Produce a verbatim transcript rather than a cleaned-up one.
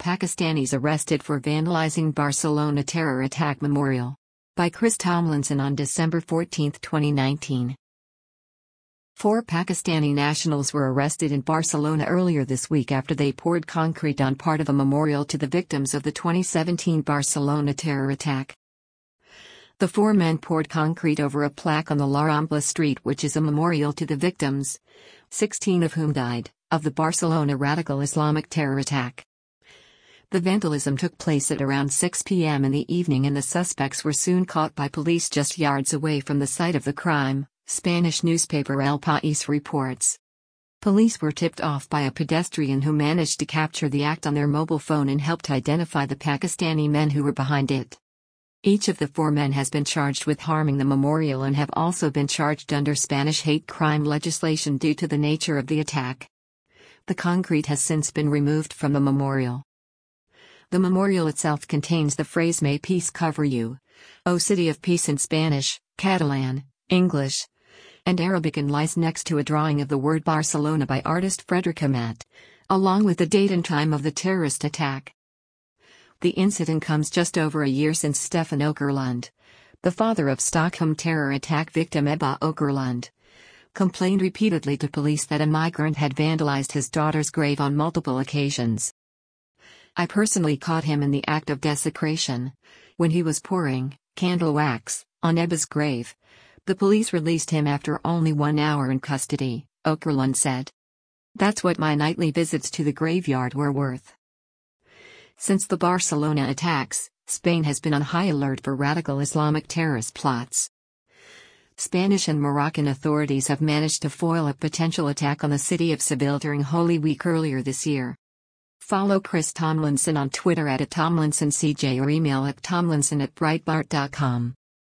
Pakistanis arrested for vandalizing Barcelona terror attack memorial. By Chris Tomlinson on December fourteenth, twenty nineteen. Four Pakistani nationals were arrested in Barcelona earlier this week after they poured concrete on part of a memorial to the victims of the twenty seventeen Barcelona terror attack. The four men poured concrete over a plaque on the La Rambla street, which is a memorial to the victims, sixteen of whom died, of the Barcelona radical Islamic terror attack. The vandalism took place at around six p m in the evening and the suspects were soon caught by police just yards away from the site of the crime, Spanish newspaper El País reports. Police were tipped off by a pedestrian who managed to capture the act on their mobile phone and helped identify the Pakistani men who were behind it. Each of the four men has been charged with harming the memorial and have also been charged under Spanish hate crime legislation due to the nature of the attack. The concrete has since been removed from the memorial. The memorial itself contains the phrase "May peace cover you, O City of Peace" in Spanish, Catalan, English, and Arabic, and lies next to a drawing of the word Barcelona by artist Frederic Amat, along with the date and time of the terrorist attack. The incident comes just over a year since Stefan Åkerlund, the father of Stockholm terror attack victim Ebba Åkerlund, complained repeatedly to police that a migrant had vandalized his daughter's grave on multiple occasions. "I personally caught him in the act of desecration, when he was pouring candle wax on Ebba's grave. The police released him after only one hour in custody," Åkerlund said. "That's what my nightly visits to the graveyard were worth." Since the Barcelona attacks, Spain has been on high alert for radical Islamic terrorist plots. Spanish and Moroccan authorities have managed to foil a potential attack on the city of Seville during Holy Week earlier this year. Follow Chris Tomlinson on Twitter at, at TomlinsonCJ or email at tomlinson at breitbart dot com.